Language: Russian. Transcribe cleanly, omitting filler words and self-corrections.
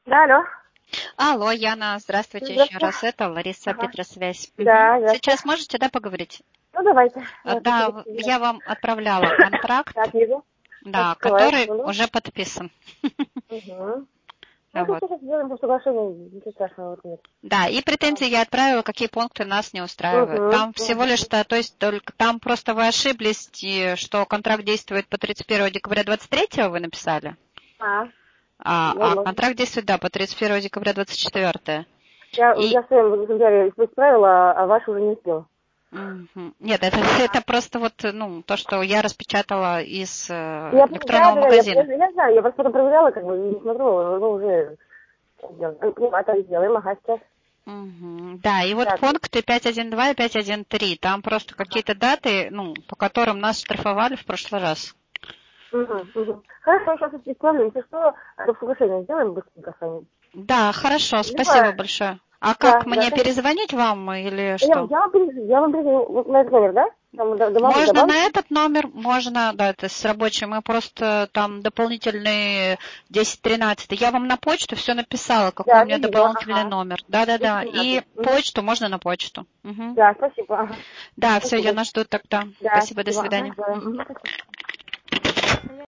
Да, алло. Алло, Яна, здравствуйте еще Здравствуйте. раз. Это Лариса, Ага. Петросвязь. Да, здравствуйте. Сейчас можете, да, поговорить? Ну, давайте. Да, я вам отправляла контракт, Так, вижу. Так, да, открываю который секунду. уже подписан. Угу. Ну, это Вот. сейчас сделаем по соглашению, ничего страшного вот нет. Да, и претензии я отправила, какие пункты нас не устраивают. Угу, Там всего лишь, то есть только там просто вы ошиблись, и что контракт действует по 31 декабря 23 вы написали, А, а возможно. контракт действует, да, по 31 декабря 24. Я в своем экземпляре исправила, а ваш уже не успел. Нет, это просто вот, ну, то, что я распечатала из Я, электронного магазина. я знаю, я просто потом проверяла, как бы, и смотрю, вы уже сделали. Ну, а так сделаем, ага, сейчас. Да, и вот Так, пункты 5.1.2 и 5.1.3, там просто ага. какие-то даты, ну, по которым нас штрафовали в прошлый раз. Угу. Хорошо, сейчас исправлю, если что, это соглашение сделаем быстренько с вами. Да, хорошо, спасибо Либо, большое. А как, да, мне конечно. перезвонить вам или Я, что? я вам перезвоню вот на этот номер, да? Там Можно на добавочку? этот номер, можно, да, это с рабочим, мы просто там дополнительные 10-13. Я вам на почту все написала, какой у Да, меня я видела, дополнительный ага. номер. Да-да-да, и 10-13. почту можно на почту. Да, спасибо, ага. Да, все, я Спасибо. нас жду тогда. Да, Спасибо, до спасибо, ага. свидания. Да. Спасибо.